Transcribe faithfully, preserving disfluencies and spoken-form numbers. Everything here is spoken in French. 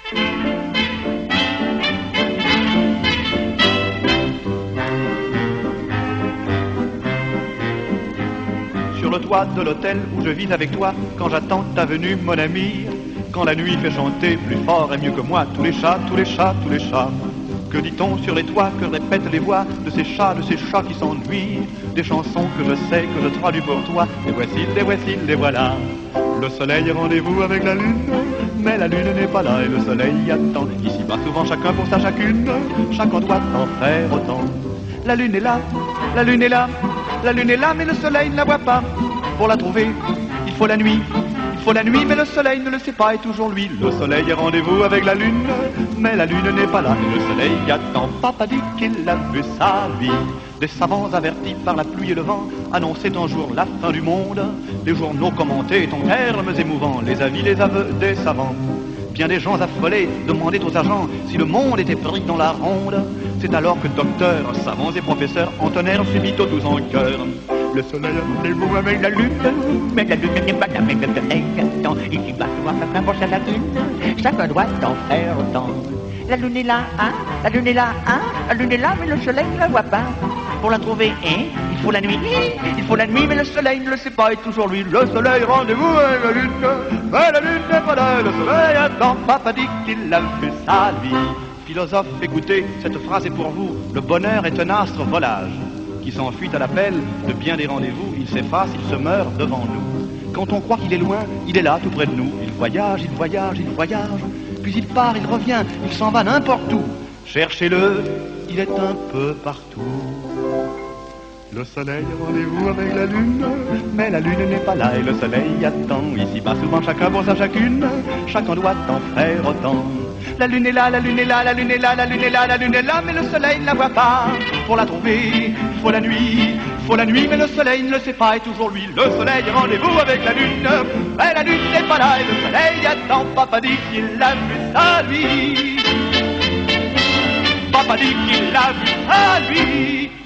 Sur le toit de l'hôtel où je vis avec toi, quand j'attends ta venue, mon ami, quand la nuit fait chanter plus fort et mieux que moi tous les chats, tous les chats, tous les chats. Que dit-on sur les toits, que répètent les voix de ces chats, de ces chats qui s'ennuient, des chansons que je sais, que je traduis pour toi, et voici, les voici, les voilà. Le soleil est rendez-vous avec la lune, mais la lune n'est pas là et le soleil y attend. Ici bas souvent chacun pour sa chacune, chacun doit en faire autant. La lune est là, la lune est là, la lune est là, mais le soleil ne la voit pas. Pour la trouver, il faut la nuit. Il faut la nuit, mais le soleil ne le sait pas, et toujours lui. Le soleil est rendez-vous avec la lune, mais la lune n'est pas là, et le soleil attend. Papa dit qu'il a vu sa vie. Des savants avertis par la pluie et le vent annonçaient un jour la fin du monde. Les journaux commentaient en termes émouvants les avis, les aveux des savants. Bien des gens affolés demandaient aux agents si le monde était pris dans la ronde. C'est alors que docteurs, savants et professeurs entonnèrent subito tous en chœur. Le soleil est rendez-vous avec la lune, mais la lune n'est pas là, mais le soleil attend. Ici bas souvent chacun pour sa lune, chacun doit en faire autant. La lune est là, hein, la lune est là, hein, la lune est là, mais le soleil ne la voit pas. Pour la trouver, hein, il faut la nuit, il faut la nuit, mais le soleil ne le sait pas, et toujours lui. Le soleil rendez-vous avec la lune, mais la lune n'est pas là, le soleil attend. Papa dit qu'il a vu sa vie. Philosophe, écoutez, cette phrase est pour vous. Le bonheur est un astre volage qui s'enfuit à l'appel de bien des rendez-vous. Il s'efface, il se meurt devant nous. Quand on croit qu'il est loin, il est là, tout près de nous. Il voyage, il voyage, il voyage, puis il part, il revient, il s'en va n'importe où. Cherchez-le, il est un peu partout. Le soleil est rendez-vous avec la lune, mais la lune n'est pas là et le soleil attend. Ici bas souvent chacun pour sa chacune, chacun doit en faire autant. La lune est là, la lune est là, la lune est là, la lune est là, la lune est là, mais le soleil ne la voit pas. Pour la trouver, il faut la nuit, il faut la nuit, mais le soleil ne le sait pas, et toujours lui. Le soleil est rendez-vous avec la lune, mais la lune n'est pas là et le soleil attend. Papa dit qu'il a vu ça lui. Papa dit qu'il a vu ça lui.